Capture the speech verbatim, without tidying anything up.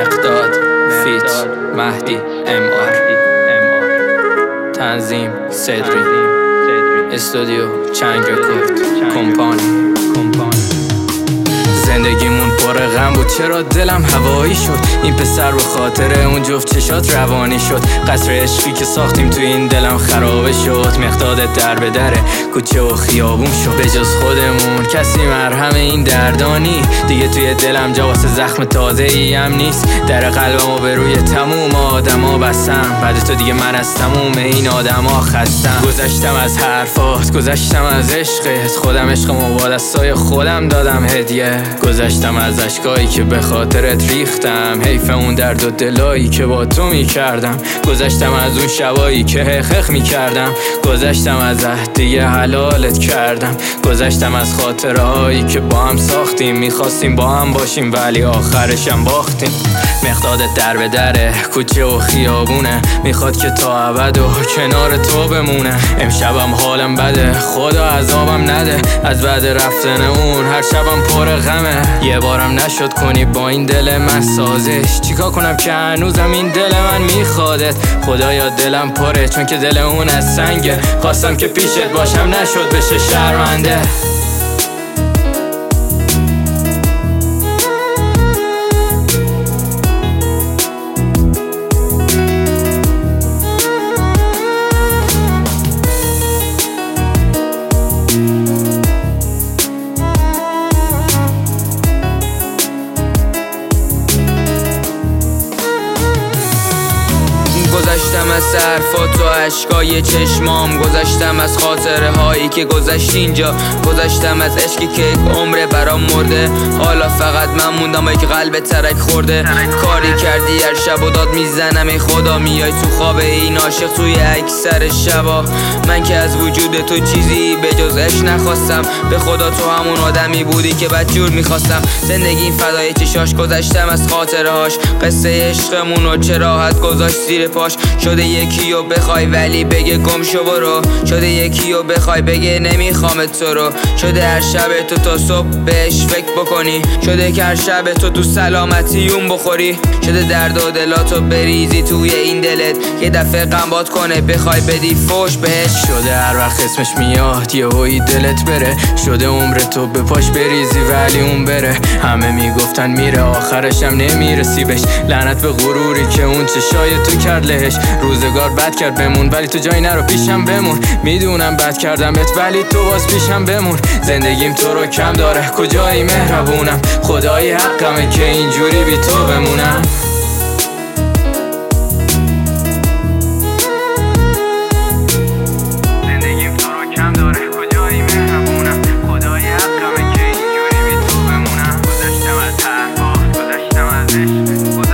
مقداد فیت مهدی ام آر تنظیم صدری استودیو چنگ رکورد کمپانی زندگیمون پر غم بود چرا دلم هوایی شد این پسر به خاطر اون جفت چشات روانی شد قصر عشقی که ساختیم تو این دلم خرابه شد مقداد در به دره کوچه و خیابون شد به جز خودمون کسی مرهم این دردانی دیگه توی دلم جا واسه زخم تازه ای هم نیست در قلبمو به روی تموم آدما بستم بعد تو دیگه من از تموم این آدما خستم گذشتم از حرفات گذشتم از عشقت خودم عشقمو با دستای خودم دادم هدیه گذشتم از اشکایی که به خاطرت ریختم حیف اون درد و دلایی که با تو میکردم گذشتم از اون شبایی که حقق میکردم گذشتم از عهدیه حلالت کردم گذشتم از خاطره هایی که با هم ساختیم میخواستیم با هم باشیم ولی آخرشم باختیم مقدادت در به دره کوچه و خیابونه میخواد که تا ابد و کنار تو بمونه امشبم حالم بده خدا عذابم نده از بعد رفتن اون هر شبم پر غمه یه بارم نشد کنی با این دل من سازش چیکار کنم که هنوزم این دل من میخوادت خدایا دلم پره چون که دل اون از سنگه خواستم که پیشت باشم نشد بشه شرمنده گذشتم از حرفات و اشکای چشمام گذشتم از خاطره هایی که گذشت اینجا گذشتم از عشقی که یک عمره برام مرده حالا فقط من موندم ای که قلب ترک خورده کاری کردی هر شب و داد میزنم ای خدا میای تو خواب این عاشق توی اکثر شبا من که از وجود تو چیزی به جز عشق نخواستم به خدا تو همون آدمی بودی که بدجور میخواستم زندگی فدای چشاش گذشتم از خاطره هاش قصه عشقمون و چه راحت گذاشت زیر پاش شده یکی و بخوای ولی بگه گم شو برو شده یکی و بخوای بگه نمیخوامت تو رو شده هر شب تو تا صبح بهش فکر بکنی شده که هر شب تو تو سلامتی اون بخوری شده درد و دلاتو بریزی توی این دلت یه دفعه غمبات کنه بخوای بدی فوش بهش شده هر وقت اسمش میاد یه هایی دلت بره شده عمر تو به پاش بریزی ولی اون بره همه میگفتن میره آخرشم نمیرسی بهش لعنت به غروری که اون چشای تو کرد لهش روزگار بد کرد بمون ولی تو جایی نرو پیشم بمون میدونم بد کردمت ولی تو باز پیشم بمون زندگیم تو رو کم داره کجایی مهربونم خدای حقمه که اینجوری بی تو بمونم زندگیم تو رو کم داره کجایی مهربونم خدای حقمه که اینجوری بی تو بمونم گذشتم از حرفات گذشتم از عشق